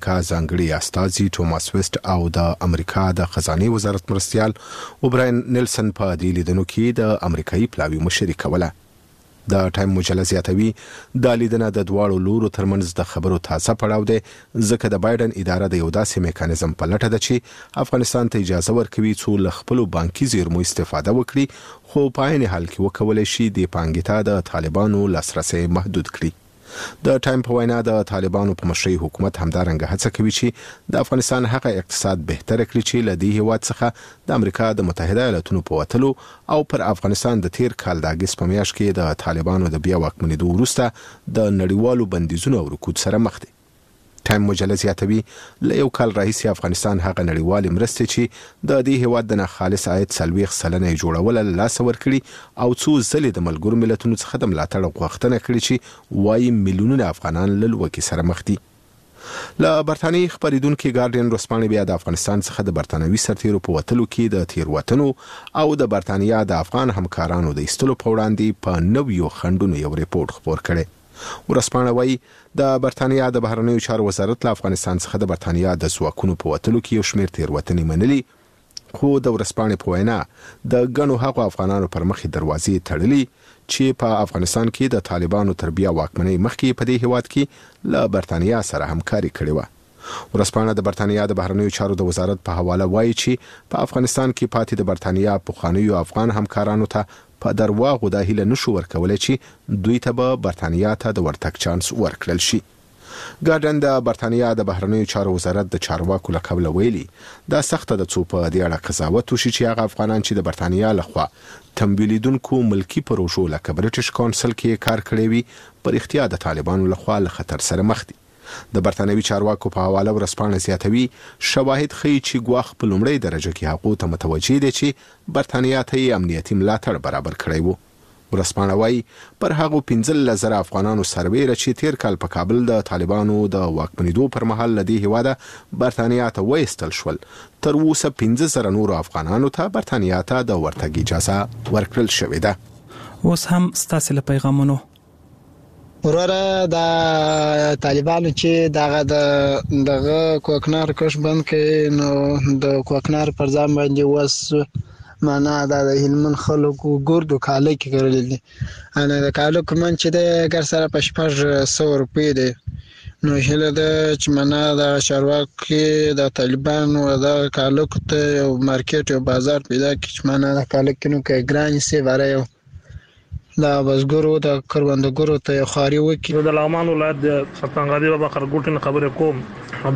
امریکا ځانګړي استازي توماس ویسټ او د امریکا د خزانه وزارت مرستيال اوبراین نیلسن په دې لیدنو کې د امریکایي پلاوی مشري کوله. د ټایم مجله زیاتوي د لیدنه د دواړو لورو ترمنځ د خبرو تازه پړاو دی، ځکه د بایدن اداره د یو داسې میکانیزم په لټه ده چې افغانستان ته اجازه ورکوي څو له خپلو بانکي زیرمو استفاده وکړي، خو په عین حال کې وکولای شي د پانګې ته د طالبانو لاسرسي محدود کړي. د ټایم په وینا د طالبانو په مشرۍ حکومت همدارنګه هڅه کوي چې د افغانستان هغه اقتصاد بهتر کړي چې له دې هیواد څخه د امریکا د متحده ایالاتونو په وتلو او پر افغانستان د تیر کال د اگست په میاشت کې د طالبانو د بیا واکمنېدو وروسته د نړیوالو بندیزونو او رکود سره مخ دي. ټایم مجله زیاتوي له یو کال راهیسې افغانستان هغه نړیوال مرستې چې د دې هیواد د ناخالص عاید 40% جوړول له لاسه ورکړي او څو ځلې د ملګرو ملتونو څخه د ملاتړ غوښتنه کړې چې وايي میلیونونه افغانان له لوږې سره مخ دي. له برتانیې خبریدونکو ګارډین ورځپاڼې بیا د افغانستان څخه د برتانوي سرتیرو په وتلو کې د تیروتنو او د برتانیا د افغان همکارانو د ایستلو په وړاندې په نویو خندونو یو ریپورت خپور کړی. ورځپاڼه وايي د برتانیا د بهرنیو چارو وزارت له افغانستان څخه د برتانیا د ځواکونو په وتلو کې یو شمېر تیروتنې منلي، خو د ورځپاڼې په وینا د ګڼو هغو افغانانو پر مخې دروازې تړلي چې په افغانستان کې د طالبانو تر بیا واکمنۍ مخکې په دې هیواد کې له برتانیا سره همکاري کړې وه. ورځپاڼه د برتانیا د بهرنیو چارو د وزارت په حواله وايي چې په افغانستان کې پاتې د برتانیا پخوانیو افغان همکارانو ته په درواغو د هیله نشو ورکولای چې دوی ته به برتانیا ته د ورتګ چانس ورکړل شي. ګارډن د برتانیا د بهرنیو چارو وزارت د چارواکو له قبله ویلي دا سخته د څو په دې اړه قضاوت وشي چې هغه افغانان چې د برتانیا لخوا تمویلیدونکو ملکی پروژو لکه برټش کونسل کې کار کړی وي پر اختیار د طالبانو لخوا له خطر سره مخ دي. د برتانوي چارواکو په حواله ورځپاڼه زیاتوي شواهد ښیي چې ګواښ په لومړۍ درجه کې هغو ته متوجه دي چې برتانیا ته یې امنیتي ملاتړ برابر کړی وو. ورځپاڼه وايي پر هغو 15,000 افغانانو سربیره چې تیر کال په کابل د طالبانو د واکمنېدو پر مهال له دې هیواده برتانیا ته وایستل شول، تر اوسه 15,000 نورو افغانانو ته برتانیا ته د ورتګ اجازه ورکړل شوې ده. اوس هم ستاسو له پیغامونو وروره د طالبانو چې دغه کوکنار کش بند کړي، نو د کوکنار پر ځای باندې وس معنا د هلمند خلکو ګردو کاله کې کړل دي. انا د کالو کوم چې د ګر سره په 600 روپۍ دی، نو هله د چې معنا د چارواکي د طالبانو د کالو ته یو مارکیټ یو بازار پیدا کړي، معنا د کالو کې نو کې ګران سي واره دا بزګرو د کروندګرو ته خاري وکړي. د لغمان ولایت د سلطان غازي بابا خرګوټن خبره کوم